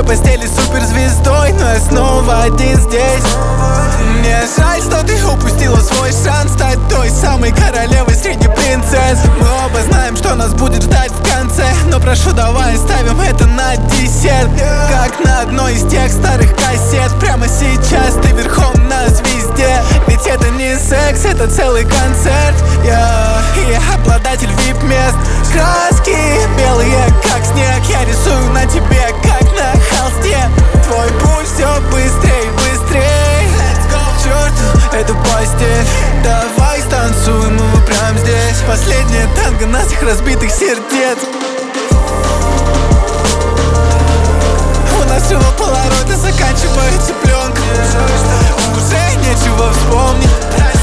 твоей постели суперзвездой, но я снова один здесь. Мне жаль, что ты упустила свой шанс стать той самой королевой среди принцесс. Мы оба знаем, что нас будет ждать в конце, но прошу, давай оставим это на десерт. Как на одной из тех старых кассет. Прямо сейчас ты верхом на звезде. Ведь это не секс, это целый концерт. Я обладатель вип-мест. Краски белые, как снег. Я рисую на тебе, как на холсте. Твой пульс все быстрей, быстрей. К черту эту постель. Давай станцуем его прямо здесь. Последнее танго наших разбитых сердец. У нас всего полоборота, заканчивается пленка. Уже нечего вспомнить.